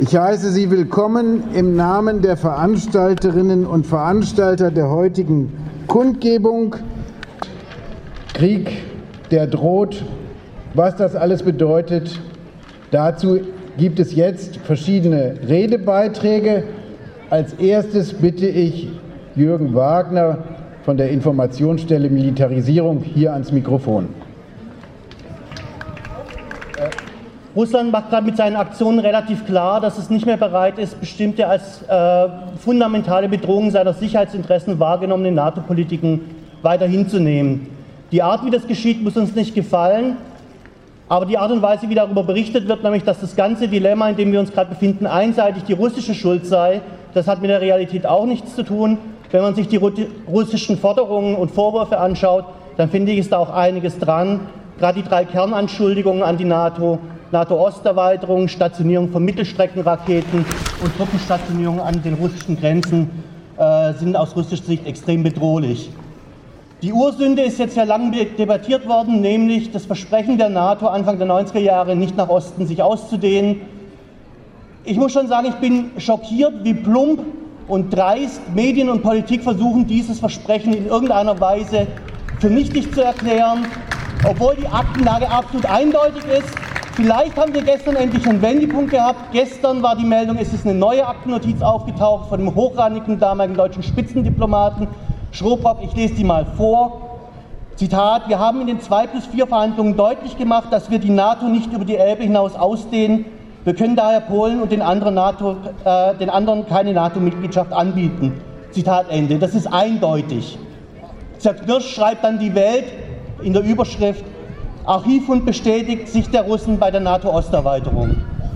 Ich heiße Sie willkommen im Namen der Veranstalterinnen und Veranstalter der heutigen Kundgebung. Krieg, der droht, was das alles bedeutet. Dazu gibt es jetzt verschiedene Redebeiträge. Als erstes bitte ich Jürgen Wagner von der Informationsstelle Militarisierung hier ans Mikrofon. Russland macht gerade mit seinen Aktionen relativ klar, dass es nicht mehr bereit ist, bestimmte als fundamentale Bedrohung seiner Sicherheitsinteressen wahrgenommene NATO-Politiken weiter hinzunehmen. Die Art, wie das geschieht, muss uns nicht gefallen, aber die Art und Weise, wie darüber berichtet wird, nämlich dass das ganze Dilemma, in dem wir uns gerade befinden, einseitig die russische Schuld sei, das hat mit der Realität auch nichts zu tun. Wenn man sich die russischen Forderungen und Vorwürfe anschaut, dann finde ich, ist da auch einiges dran. Gerade die 3 Kernanschuldigungen an die NATO, NATO-Osterweiterung, Stationierung von Mittelstreckenraketen und Truppenstationierung an den russischen Grenzen sind aus russischer Sicht extrem bedrohlich. Die Ursünde ist jetzt ja lange debattiert worden, nämlich das Versprechen der NATO Anfang der 90er Jahre, nicht nach Osten sich auszudehnen. Ich muss schon sagen, ich bin schockiert, wie plump und dreist Medien und Politik versuchen, dieses Versprechen in irgendeiner Weise für nichtig zu erklären, obwohl die Aktenlage absolut eindeutig ist. Vielleicht haben wir gestern endlich einen Wendepunkt gehabt. Gestern war die Meldung, es ist eine neue Aktennotiz aufgetaucht von dem hochrangigen damaligen deutschen Spitzendiplomaten Schrobrok. Ich lese die mal vor. Zitat: Wir haben in den 2+4 Verhandlungen deutlich gemacht, dass wir die NATO nicht über die Elbe hinaus ausdehnen. Wir können daher Polen und den anderen keine NATO-Mitgliedschaft anbieten. Zitat Ende. Das ist eindeutig. Zerknirscht schreibt dann die Welt in der Überschrift: Archivfund bestätigt Sicht der Russen bei der NATO-Osterweiterung.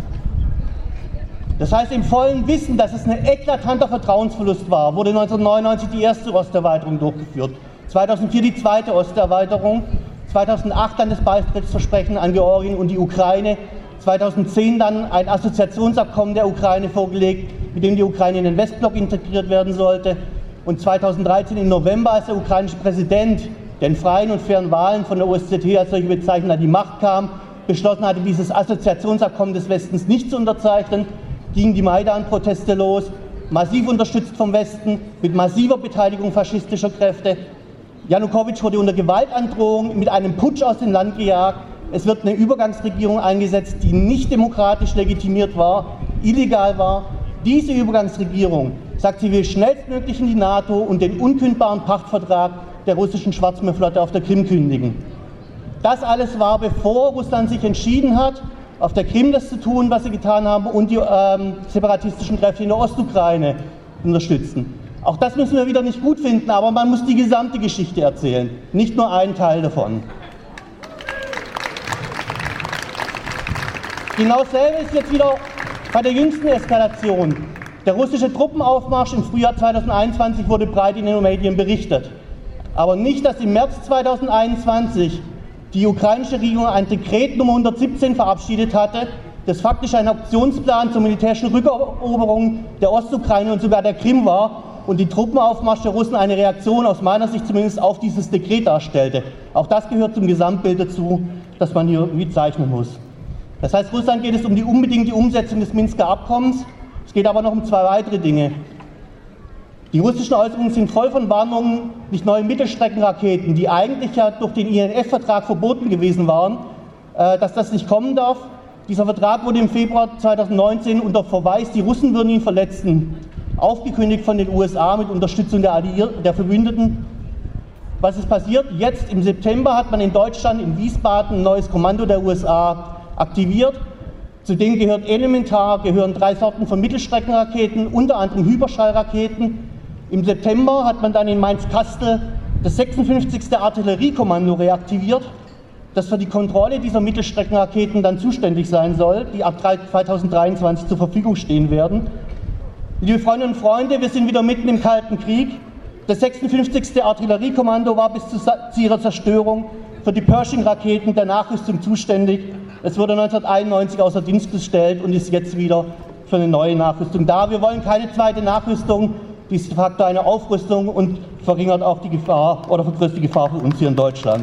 Das heißt, im vollen Wissen, dass es ein eklatanter Vertrauensverlust war, wurde 1999 die erste Osterweiterung durchgeführt, 2004 die zweite Osterweiterung, 2008 dann das Beitrittsversprechen an Georgien und die Ukraine, 2010 dann ein Assoziationsabkommen der Ukraine vorgelegt, mit dem die Ukraine in den Westblock integriert werden sollte, und 2013 im November, als der ukrainische Präsident, der in freien und fairen Wahlen von der OSZE als solche bezeichnet an die Macht kam, beschlossen hatte, dieses Assoziationsabkommen des Westens nicht zu unterzeichnen, gingen die Maidan-Proteste los, massiv unterstützt vom Westen, mit massiver Beteiligung faschistischer Kräfte. Janukowitsch wurde unter Gewaltandrohung mit einem Putsch aus dem Land gejagt. Es wird eine Übergangsregierung eingesetzt, die nicht demokratisch legitimiert war, illegal war. Diese Übergangsregierung sagt, sie will schnellstmöglich in die NATO und den unkündbaren Pachtvertrag der russischen Schwarzmeerflotte auf der Krim kündigen. Das alles war, bevor Russland sich entschieden hat, auf der Krim das zu tun, was sie getan haben, und die separatistischen Kräfte in der Ostukraine unterstützen. Auch das müssen wir wieder nicht gut finden, aber man muss die gesamte Geschichte erzählen, nicht nur einen Teil davon. Genau dasselbe ist jetzt wieder bei der jüngsten Eskalation. Der russische Truppenaufmarsch im Frühjahr 2021 wurde breit in den Medien berichtet. Aber nicht, dass im März 2021 die ukrainische Regierung ein Dekret Nummer 117 verabschiedet hatte, das faktisch ein Aktionsplan zur militärischen Rückeroberung der Ostukraine und sogar der Krim war und die Truppenaufmarsch der Russen eine Reaktion, aus meiner Sicht zumindest, auf dieses Dekret darstellte. Auch das gehört zum Gesamtbild dazu, das man hier zeichnen muss. Das heißt, Russland geht es um die unbedingte Umsetzung des Minsker Abkommens. Es geht aber noch um 2 weitere Dinge. Die russischen Äußerungen sind voll von Warnungen, nicht neue Mittelstreckenraketen, die eigentlich ja durch den INF-Vertrag verboten gewesen waren, dass das nicht kommen darf. Dieser Vertrag wurde im Februar 2019 unter Verweis, die Russen würden ihn verletzen, aufgekündigt von den USA mit Unterstützung der Verbündeten. Was ist passiert? Jetzt im September hat man in Deutschland, in Wiesbaden, ein neues Kommando der USA aktiviert. Zudem gehören 3 Sorten von Mittelstreckenraketen, unter anderem Hyperschallraketen. Im September hat man dann in Mainz-Kastel das 56. Artilleriekommando reaktiviert, das für die Kontrolle dieser Mittelstreckenraketen dann zuständig sein soll, die ab 2023 zur Verfügung stehen werden. Liebe Freundinnen und Freunde, wir sind wieder mitten im Kalten Krieg. Das 56. Artilleriekommando war bis zu ihrer Zerstörung für die Pershing-Raketen der Nachrüstung zuständig. Es wurde 1991 außer Dienst gestellt und ist jetzt wieder für eine neue Nachrüstung da. Wir wollen keine zweite Nachrüstung. Die ist de facto eine Aufrüstung und verringert auch die Gefahr oder vergrößert die Gefahr für uns hier in Deutschland.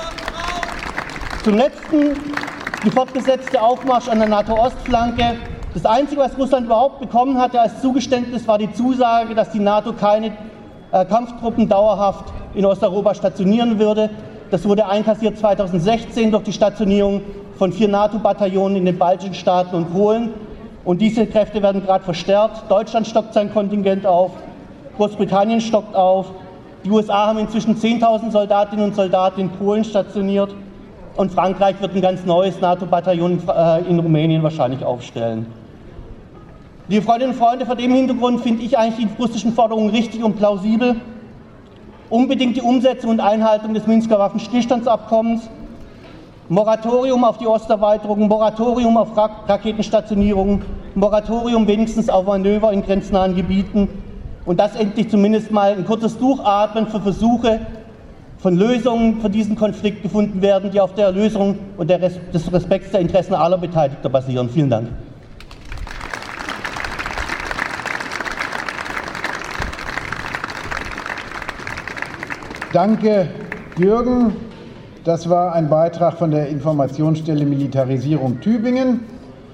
Zum Letzten die fortgesetzte Aufmarsch an der NATO-Ostflanke. Das Einzige, was Russland überhaupt bekommen hatte als Zugeständnis, war die Zusage, dass die NATO keine Kampftruppen dauerhaft in Osteuropa stationieren würde. Das wurde einkassiert 2016 durch die Stationierung von 4 NATO-Bataillonen in den baltischen Staaten und Polen. Und diese Kräfte werden gerade verstärkt. Deutschland stockt sein Kontingent auf, Großbritannien stockt auf. Die USA haben inzwischen 10.000 Soldatinnen und Soldaten in Polen stationiert. Und Frankreich wird ein ganz neues NATO-Bataillon in Rumänien wahrscheinlich aufstellen. Liebe Freundinnen und Freunde, vor dem Hintergrund finde ich eigentlich die russischen Forderungen richtig und plausibel. Unbedingt die Umsetzung und Einhaltung des Minsker Waffenstillstandsabkommens, Moratorium auf die Osterweiterung, Moratorium auf Raketenstationierungen, Moratorium wenigstens auf Manöver in grenznahen Gebieten und dass endlich zumindest mal ein kurzes Durchatmen für Versuche von Lösungen für diesen Konflikt gefunden werden, die auf der Lösung und des Respekts der Interessen aller Beteiligten basieren. Vielen Dank. Danke, Jürgen. Das war ein Beitrag von der Informationsstelle Militarisierung Tübingen.